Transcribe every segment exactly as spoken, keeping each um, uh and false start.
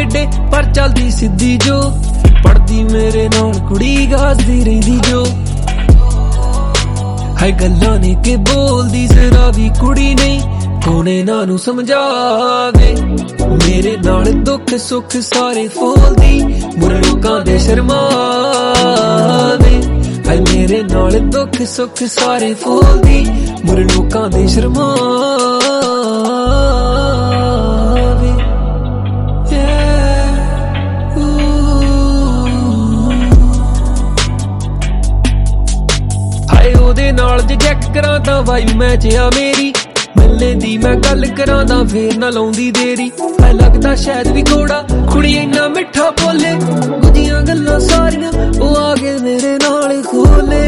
ਟੇਡੇ पर चलदी सीधी जो पढ़दी मेरे नाल कुड़ी गाजदी रहिंदी जो है गल्लां ने के बोलदी जरा भी कुड़ी नहीं कौन इन्हां नूं समझावे मेरे नाल दुख सुख सारे फोलदी बुरे लोकां दे शर्मावे है मेरे नाल दुख सुख सारे फोलदी बुरे लोकां दे शर्मावे हाय ओदे नाल जे चैक करां तां वाइब मैच आ मेरी मिलने दी मैं गल करां तां फेर ना लाउंदी देरी है लगदा शायद भी घोड़ा कुड़ी इन्ना मिठा बोले ओदियां गल्लां सारियां ओ आके मेरे नाल खोले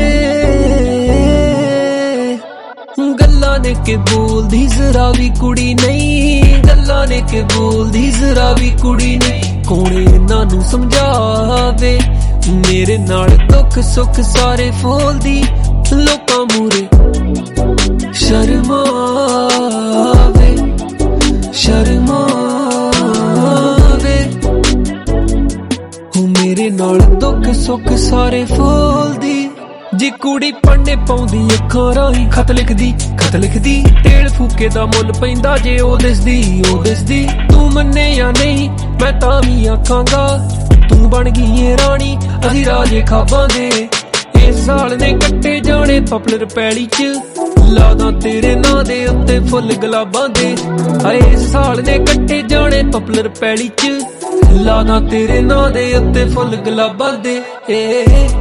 गल्लां ने के बोलदी जरा भी कुड़ी नहीं गल्लां ने के बोलदी जरा भी कुड़ी नहीं कौन इन्हां नूं समझावे मेरे नाल दुख सुख सारे फोलदी लोकां मूरे शर्मावे शर्मावे हो मेरे नाल दुख सुख सारे फोलदी जी कुड़ी पढ़ने पाउंदी अखां राहीं खत लिखदी खत लिखदी टेल फूके दा मुल पैंदा जे ओ दिसदी ओ दिसदी तू मन्ने या नहीं मैं तां भी आखांगा तू बन गई है रानी असी राजे खाबां दे इस साल ने कट्टे जाने पॉपुलर पैली च लादा तेरे नां दे उत्ते फुल गुलाबां दे हाय इस साल ने कट्टे जाने पॉपुलर पैली च लादा तेरे नां दे उत्ते फुल गुलाबां दे ए